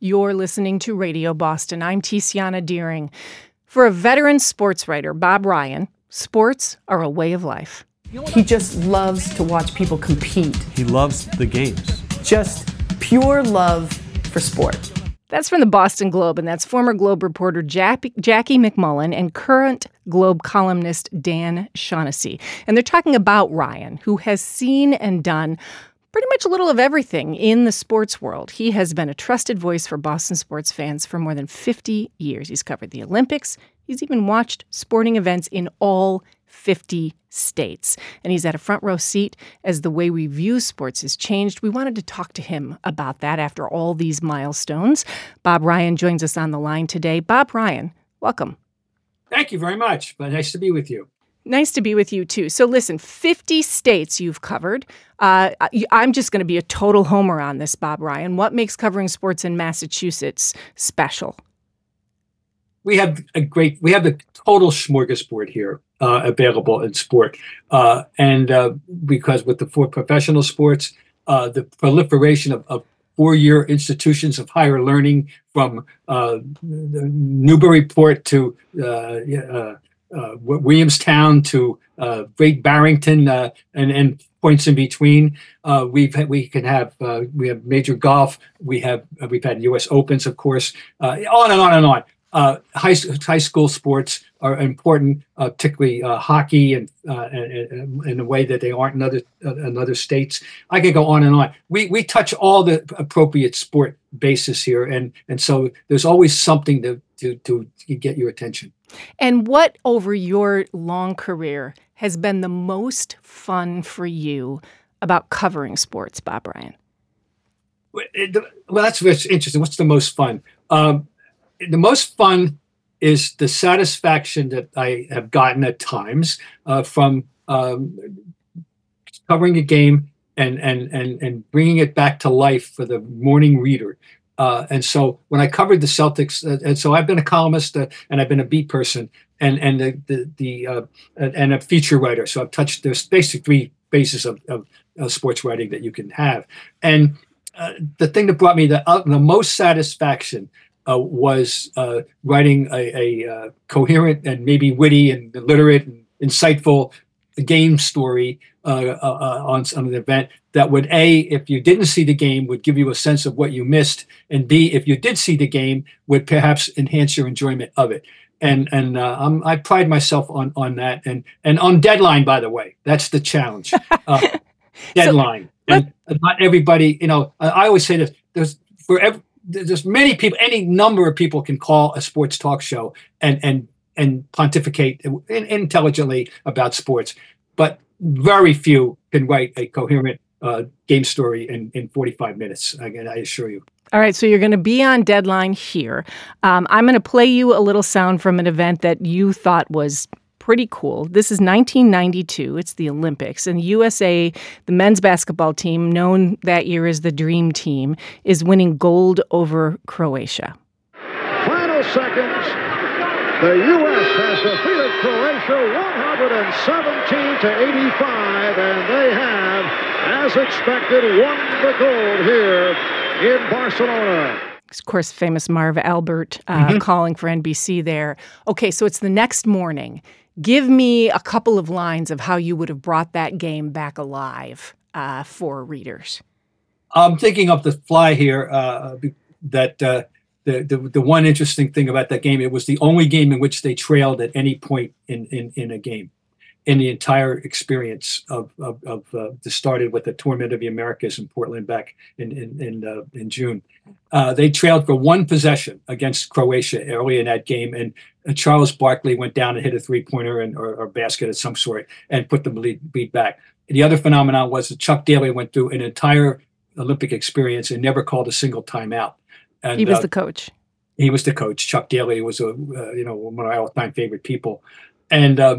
You're listening to Radio Boston. I'm Tiziana Deering. For a veteran sports writer, Bob Ryan, sports are a way of life. He just loves to watch people compete. He loves the games. Just pure love for sport. That's from the Boston Globe, and that's former Globe reporter Jackie McMullen and current Globe columnist Dan Shaughnessy. And they're talking about Ryan, who has seen and done pretty much a little of everything in the sports world. He has been a trusted voice for Boston sports fans for more than 50 years. He's covered the Olympics. He's even watched sporting events in all 50 states. And he's had a front row seat as the way we view sports has changed. We wanted to talk to him about that after all these milestones. Bob Ryan joins us on the line today. Bob Ryan, welcome. Thank you very much. But nice to be with you. Nice to be with you, too. So listen, 50 states you've covered. I'm just going to be a total homer on this, Bob Ryan. What makes covering sports in Massachusetts special? We have the total smorgasbord here available in sport. Because with the four professional sports, the proliferation of four-year institutions of higher learning from Newburyport to Williamstown to Great Barrington and points in between. We have major golf. We've had U.S. Opens, of course. On and on and on. High school sports are important, particularly hockey, and in a way that they aren't in other states. I could go on and on. We touch all the appropriate sport bases here, and so there's always something to get your attention. And what over your long career has been the most fun for you about covering sports, Bob Ryan? Well, that's interesting. What's the most fun? The most fun is the satisfaction that I have gotten at times from covering a game and bringing it back to life for the morning reader. And so when I covered the Celtics, and so I've been a columnist and I've been a beat person and a feature writer. So I've touched. There's basically three bases of sports writing that you can have. And the thing that brought me the most satisfaction was writing a coherent and maybe witty and literate and insightful game story on an event that would, A, if you didn't see the game, would give you a sense of what you missed, and B, if you did see the game, would perhaps enhance your enjoyment of it. And I pride myself on that, and on deadline, by the way. That's the challenge. Deadline. And not everybody, I always say this, there's many people, any number of people can call a sports talk show and pontificate intelligently about sports, but very few can write a coherent game story in 45 minutes. Again, I assure you. All right, so you're going to be on deadline here. I'm going to play you a little sound from an event that you thought was pretty cool. This is 1992. It's the Olympics. And the USA, the men's basketball team, known that year as the Dream Team, is winning gold over Croatia. Final seconds. The U.S. has defeated Croatia 117-85, and they have, as expected, won the gold here in Barcelona. Of course, famous Marv Albert calling for NBC there. Okay, so it's the next morning. Give me a couple of lines of how you would have brought that game back alive for readers. I'm thinking of the fly here that the one interesting thing about that game, it was the only game in which they trailed at any point in a game, in the entire experience of started with the Tournament of the Americas in Portland back in June. They trailed for one possession against Croatia early in that game, and Charles Barkley went down and hit a three-pointer or basket of some sort and put the lead back. The other phenomenon was that Chuck Daly went through an entire Olympic experience and never called a single timeout. And he was the coach. He was the coach. Chuck Daly was one of my all-time favorite people, and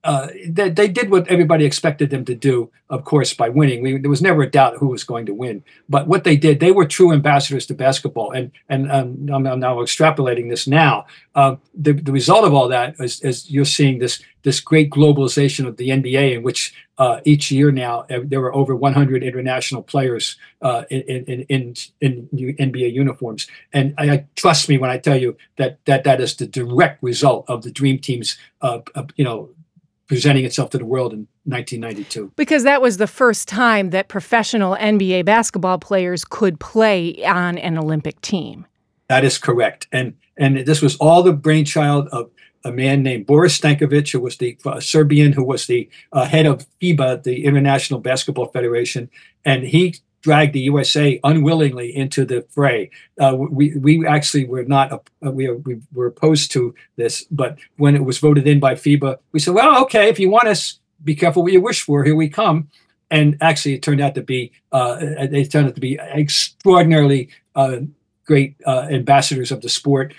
they did what everybody expected them to do, of course, by winning. There was never a doubt who was going to win. But what they did, they were true ambassadors to basketball. And I'm now extrapolating this now. The result of all that is you're seeing this great globalization of the NBA, in which each year now there were over 100 international players in NBA uniforms. And trust me when I tell you that is the direct result of the Dream Team's presenting itself to the world in 1992. Because that was the first time that professional NBA basketball players could play on an Olympic team. That is correct. And this was all the brainchild of a man named Boris Stankovic, who was the Serbian, who was the head of FIBA, the International Basketball Federation. And he dragged the USA unwillingly into the fray. We actually were not, we were opposed to this, but when it was voted in by FIBA, we said, well, okay, if you want us, be careful what you wish for, here we come. And actually it turned out to be, extraordinarily great ambassadors of the sport.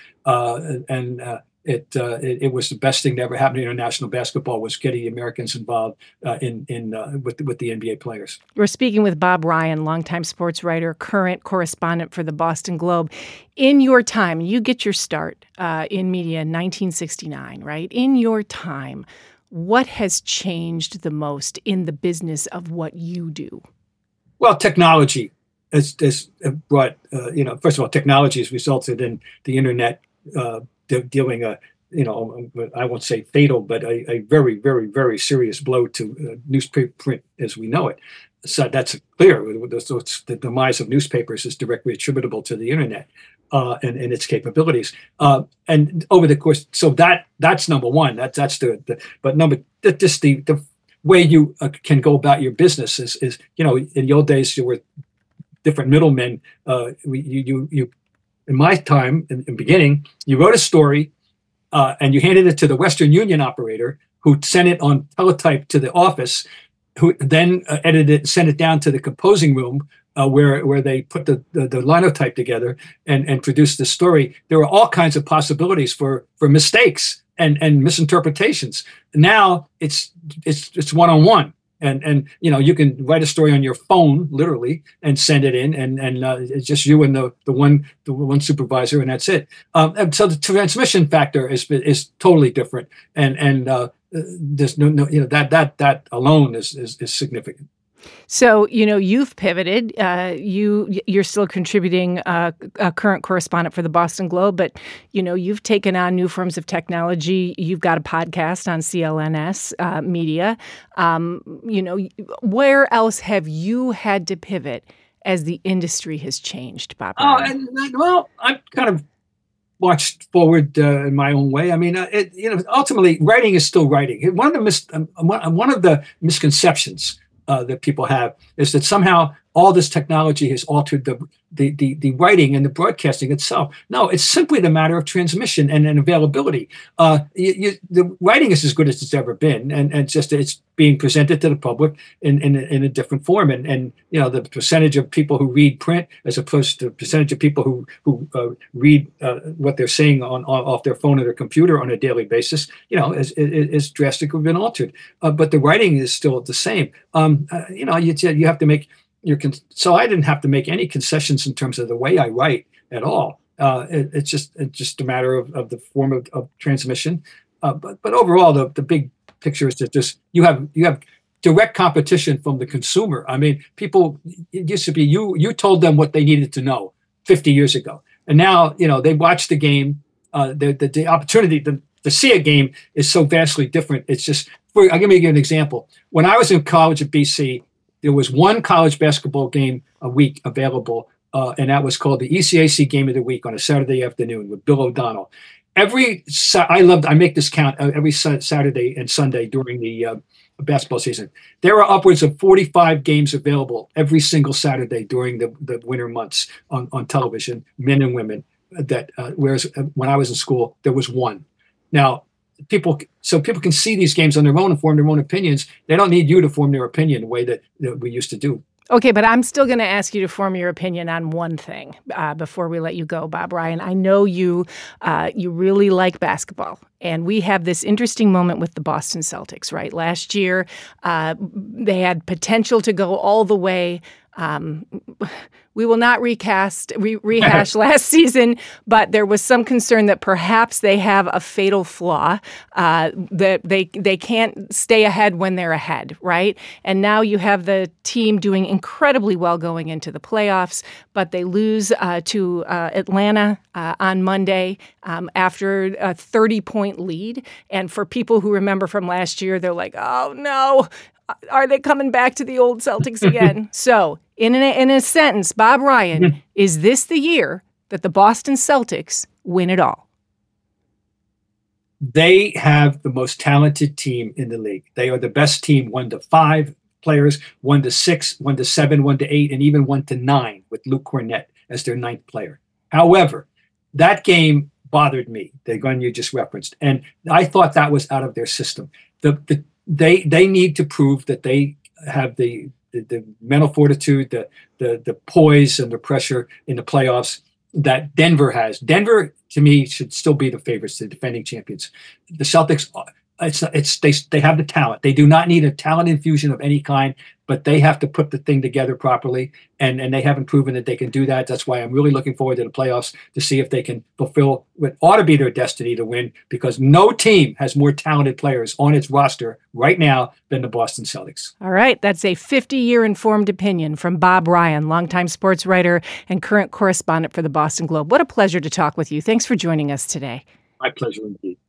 It was the best thing that ever happened to international basketball, was getting the Americans involved with the NBA players. We're speaking with Bob Ryan, longtime sports writer, current correspondent for the Boston Globe. In your time, you get your start in media in 1969, right? In your time, what has changed the most in the business of what you do? Well, technology has brought, first of all, technology has resulted in the internet dealing I won't say fatal, but a very, very, very serious blow to newspaper print as we know it. So that's clear. The demise of newspapers is directly attributable to the internet and its capabilities. And over the course, so that's number one. That's but the way you can go about your business is in the old days there were different middlemen. In my time, in the beginning, you wrote a story and you handed it to the Western Union operator, who sent it on teletype to the office, who then edited it and sent it down to the composing room where they put the linotype together and produced the story. There were all kinds of possibilities for mistakes and misinterpretations. Now it's one-on-one. And you can write a story on your phone, literally, and send it in, and it's just you and the one supervisor, and that's it. And so the transmission factor is totally different, and there's no that alone is significant. So, you've pivoted. You're still contributing a current correspondent for the Boston Globe, but, you've taken on new forms of technology. You've got a podcast on CLNS Media. Where else have you had to pivot as the industry has changed, Bob? Well, I've kind of marched forward in my own way. I mean, ultimately, writing is still writing. One of the misconceptions that people have is that somehow all this technology has altered the writing and the broadcasting itself. No, it's simply the matter of transmission and availability. The writing is as good as it's ever been, and it's being presented to the public in a different form. And the percentage of people who read print as opposed to the percentage of people who read what they're saying off their phone or their computer on a daily basis, is drastically been altered. But the writing is still the same. You have to make so I didn't have to make any concessions in terms of the way I write at all. It's just a matter of the form of transmission. But overall, the big picture is that just you have direct competition from the consumer. I mean, people, it used to be you told them what they needed to know 50 years ago, and now they watch the game. The opportunity to see a game is so vastly different. It's just. I'll give you an example. When I was in college at BC, there was one college basketball game a week available, and that was called the ECAC Game of the Week on a Saturday afternoon with Bill O'Donnell. I make this count every Saturday and Sunday during the basketball season. There are upwards of 45 games available every single Saturday during the winter months on television, men and women. Whereas when I was in school, there was one. Now, people can see these games on their own and form their own opinions. They don't need you to form their opinion the way that we used to do. Okay, but I'm still going to ask you to form your opinion on one thing before we let you go, Bob Ryan. I know you really like basketball, and we have this interesting moment with the Boston Celtics, right? Last year, they had potential to go all the way. We will not rehash last season, but there was some concern that perhaps they have a fatal flaw, that they can't stay ahead when they're ahead, right? And now you have the team doing incredibly well going into the playoffs, but they lose to Atlanta on Monday after a 30-point lead. And for people who remember from last year, they're like, oh no, are they coming back to the old Celtics again? So, in a sentence, Bob Ryan, is this the year that the Boston Celtics win it all? They have the most talented team in the league. They are the best team, 1 to 5 players, 1 to 6, 1 to 7, 1 to 8, and even 1 to 9 with Luke Cornett as their 9th player. However, that game bothered me, the gun you just referenced, and I thought that was out of their system. They need to prove that they have the mental fortitude, the poise and the pressure in the playoffs that Denver has. Denver, to me, should still be the favorites, the defending champions. The Celtics, they have the talent. They do not need a talent infusion of any kind, but they have to put the thing together properly, and they haven't proven that they can do that. That's why I'm really looking forward to the playoffs to see if they can fulfill what ought to be their destiny to win, because no team has more talented players on its roster right now than the Boston Celtics. All right, that's a 50-year informed opinion from Bob Ryan, longtime sports writer and current correspondent for the Boston Globe. What a pleasure to talk with you. Thanks for joining us today. My pleasure indeed.